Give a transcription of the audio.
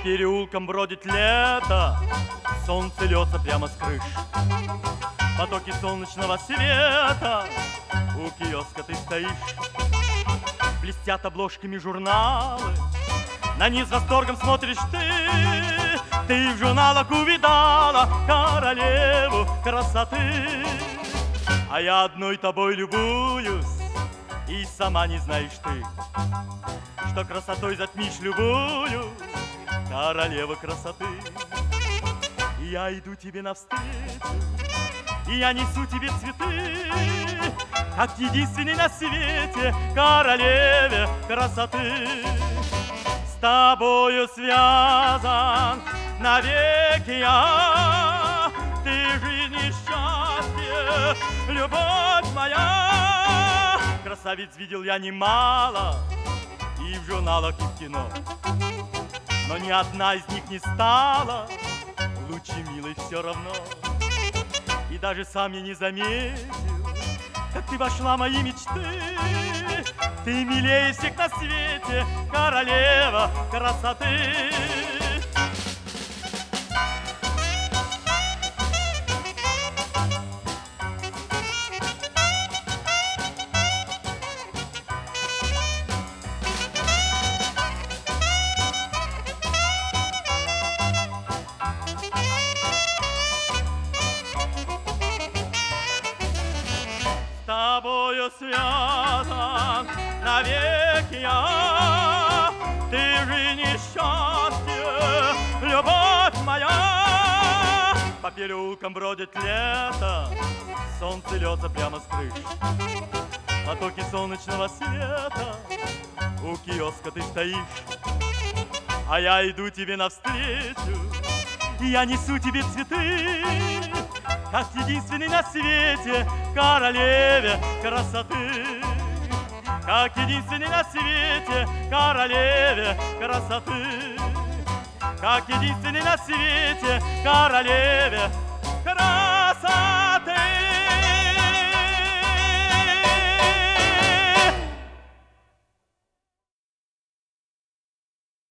переулкам бродит лето, солнце льется прямо с крыш. Потоки солнечного света, у киоска ты стоишь. Блестят обложками журналы, на них с восторгом смотришь ты. Ты в журналах увидала королеву красоты. А я одной тобой любуюсь, и сама не знаешь ты, что красотой затмишь любую королеву красоты. И я иду тебе навстречу, и я несу тебе цветы, как единственный на свете королеве красоты. С тобою связан навеки я, ты жизнь и счастье, любовь моя. Красавиц видел я немало, и в журналах, и в кино, но ни одна из них не стала лучше милой все равно. И даже сам я не заметил, как ты вошла в мои мечты. Ты милее всех на свете, королева красоты. С тобою связан навеки я, ты же несчастье, любовь моя. По переулкам бродит лето, солнце льется прямо с крыш. Потоки солнечного света, у киоска ты стоишь. А я иду тебе навстречу, и я несу тебе цветы, как единственный на свете королеве красоты. Как единственный на свете королеве красоты. Как единственный на свете королеве красоты.